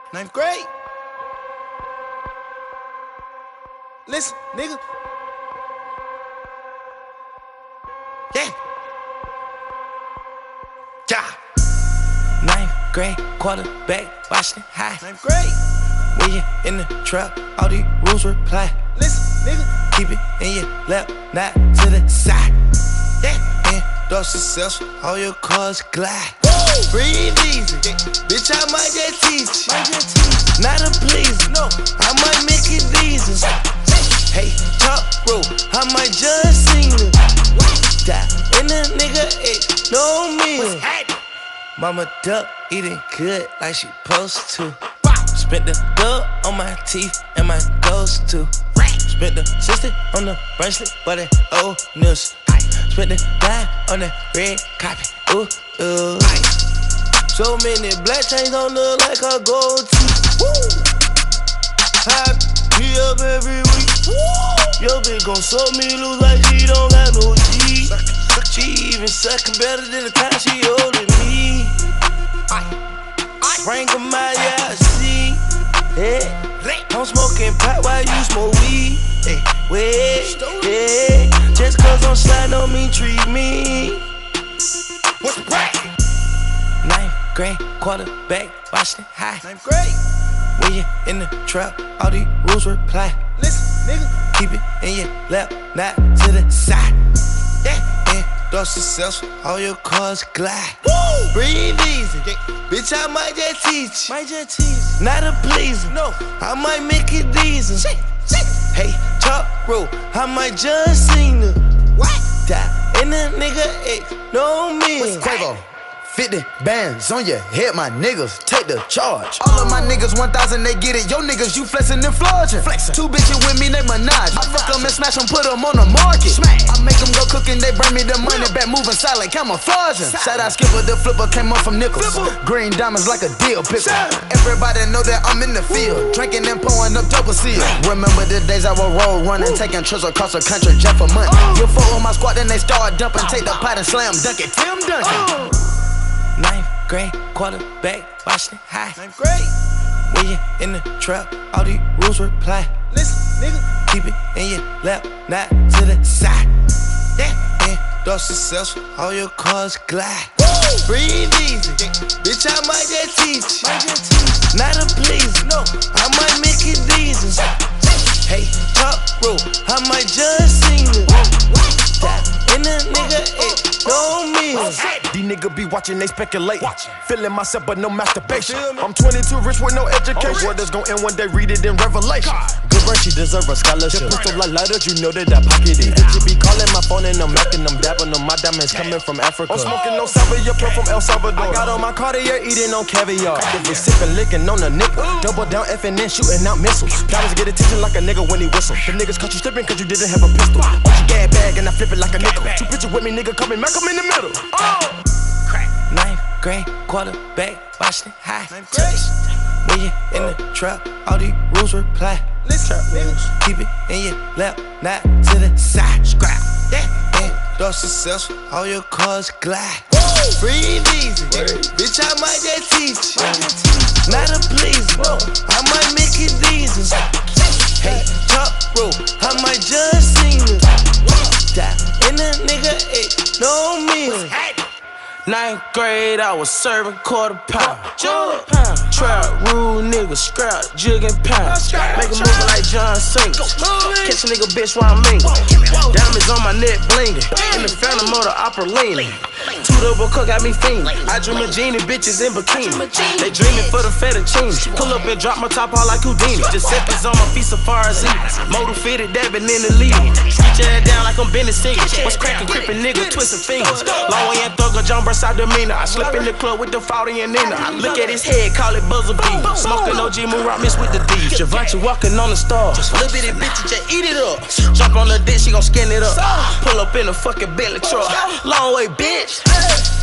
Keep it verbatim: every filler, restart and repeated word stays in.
Ninth grade. Listen, nigga. Yeah. Yeah. Ninth grade, quarterback, Washington High. Ninth grade. When you in the trap, all these rules reply. Listen, nigga. Keep it in your lap, not to the side. Yeah. Endorse successful, all your cars glide. Woo. Breathe easy, Yeah. bitch, I might just teach you. Might just teach you. Not a pleaser, No. I might make it easy. Hey, top rope, I might just sing it. Die in a nigga, it no meal. Mama duck eating good like she supposed to. Spent the dub on my teeth and my toes too. Spent the sixty on the bracelet, but it old news. Spent the dime on the red carpet, ooh, ooh. So many black chains don't look like a gold teeth. I be up every week. Yo bitch gon' suck me loose like she don't got no G. She even suckin' better than the time she holding me. Frank of my yeah, see. Hey, I'm smoking pot while you smoke weed. Hey, wait, yeah. Just cause I'm sliding on me, treat me. What's the break? Ninth grade, quarterback, Washington High. Ninth grade. When you in the trap, all these rules reply. Listen, nigga. Keep it in your lap, not to the side. Yeah. Endorse successful, all your cars glide. Woo. Breathe easy, Yeah. bitch, I might just teach you. Might just tease you. Not a pleaser, No. I might make it easy. Shit, shit. Hey, top rope, I might just sing it. What? Die in a nigga, it no me. Quavo, fifty bands on your head, my niggas, take the charge. All of my niggas, one thousand, they get it. Yo niggas, you flexing and flourishing. Flexing. Two bitches with me, they menage. I fuck them and smash them, put them on the market. Smash. I make them go cooking, they bring me the money back, moving silent, camouflaging. Shout out Skipper, the flipper came up from nickels. Flipper. Green diamonds like a deal pickle. Everybody know that I'm in the field, drinking and pouring up double seal. Remember the days I would roll running, taking trips across the country just for money. You fuck with my squad, then they start dumping, take the pot and slam dunk it. Tim Duncan. Ninth grade, quarterback, Washington High. Ninth grade. When you in the trap, all these rules reply. Listen, nigga. Keep it in your lap, not to the side. Yeah. Endorse successful, all your cars glide. Woo. Breathe easy, Yeah. bitch, I might just teach you. Might just tease you. Not a pleaser, No. I might make it easy. Hey, top rope, I might just sing it. Die in a nigga, it no meal. These niggas be watching, they speculate. Watching. Feeling myself, but no masturbation. Feel me? I'm twenty-two, rich with no education. Oh, Word is gon' end one day, read it in Revelation. God. Good brain, she deserve a scholarship. Pistol like lighters, you know that I pocket it. Bitches be calling my phone and I'm macking them, dabbing them. My diamonds coming from Africa. I'm smoking no Salvia, plug from El Salvador. I got on my Cartier, eating on caviar. If we sipping, licking on the nickel. Double down, F and then shooting out missiles. Diamonds get attention like a nigga when he whistle. The niggas caught you slipping cause you didn't have a pistol. On your gag bag and I flip it like a nickel. Two bitches with me, nigga, coming, Mac, I'm in the middle. Oh! Ninth grade, quarterback, Washington High. Ninth grade. When you in the trap, all these rules reply. Listen, nigga. Keep it in your lap, not to the side. Scrap. Yeah. Endorse successful, all your cars glide. Woo. Breathe easy, bitch, I might just teach you. Not a pleaser, No. I might make it easy. Hey, top rope, I might just sing it. Die in a nigga, it no meal. Ninth grade, I was serving quarter pound. Trap rule, nigga, scrap, jig and pound. Make a move like John Cena. Catch a nigga bitch while I'm mingling. Diamonds on my neck blinging. In the phantom of the opera leaning. Two double cook got me fiending. I dream of genie bitches in bikini. They dreaming for the fettuccine. Pull up and drop my top out like Houdini. Giuseppe's on my feet so far as eating. Motor fitted, dabbing in the lead. Screech your head down like I'm Benny Siegel. What's cracking, crippin' nigga, twisting fingers. Long way and thugger, John burst out demeanor. I slip in the club with the forty and Nina. I look at his head, call it buzzer beat. Smoking O G Moonrock, miss with the D's. Javante walking on the stars. Little bitty bitches, just eat it up. Jump on the dick, she gon' skin it up. Pull up in a fucking Bentley truck. Long way, bitch.